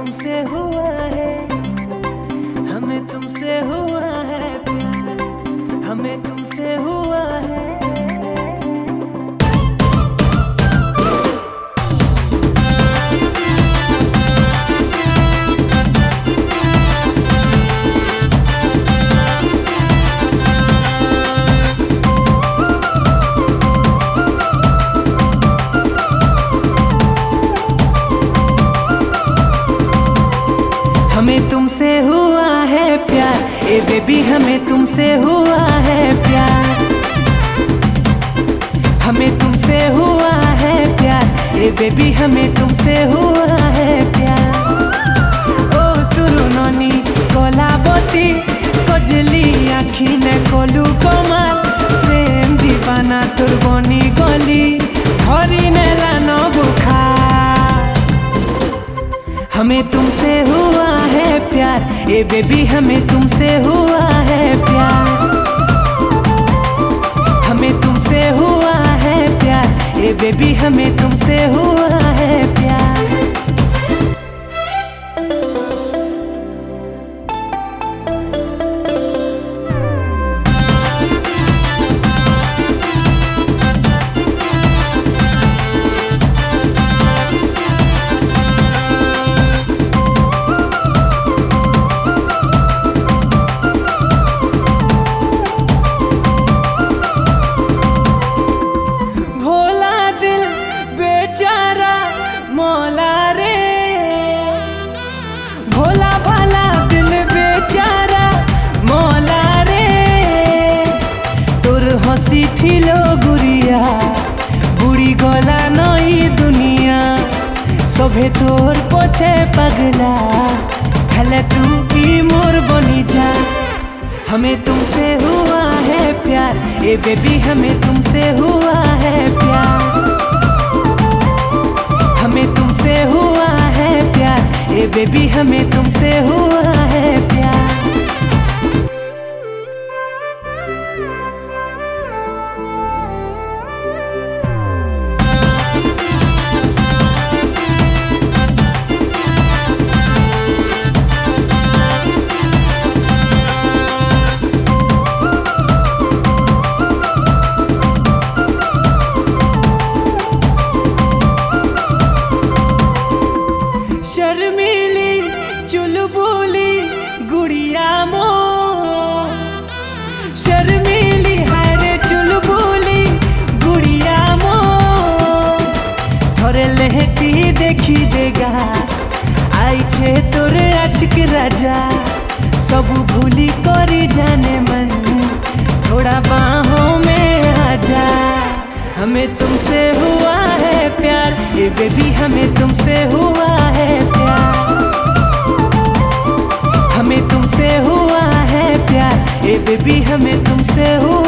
तुमसे हुआ है, हमें तुमसे हुआ है प्यार, हमें तुमसे हुआ है। हमें तुमसे हुआ है प्यार, ए बेबी हमें तुमसे हुआ है प्यार, हमें तुमसे हुआ है प्यार, ए बेबी हमें तुमसे हुआ है प्यार। ओ सुरुननी कलाबती कजली आखी ने कलु कमाल, प्रेम दीवाना तोर बनी गली धरी नेला न बुखार। हमें तुमसे हुआ है प्यार, ए बेबी हमें तुमसे हुआ है प्यार, हमें तुमसे हुआ है प्यार, ए बेबी हमें तुमसे हुआ है प्यार। मौला रे भोला भाला दिल बेचारा मौला रे, तोर हसी थिलो गुरिया बुड़ी गला नई दुनिया, सभे तोर पछे पगला खाले तू ही मोर बनी जा। हमें तुमसे हुआ है प्यार, ए बेबी हमें तुमसे हुआ है प्यार, हमें तुमसे हुआ है प्यार, ए बेबी हमें तुमसे हुआ है प्यार। शर्मीली चुलबुली गुड़िया मो, शर्मीली हायरे चुलबुली गुड़िया मो, थोरे लहटी देखी देगा आई छे तोरे आशिक राजा, सब भूली करी जाने मन थोड़ा बाहों में आजा। हमें तुमसे हुआ है प्यार, ए बेबी हमें तुमसे हुआ है प्यार, हमें तुमसे हुआ है प्यार, ए बेबी हमें तुमसे हुआ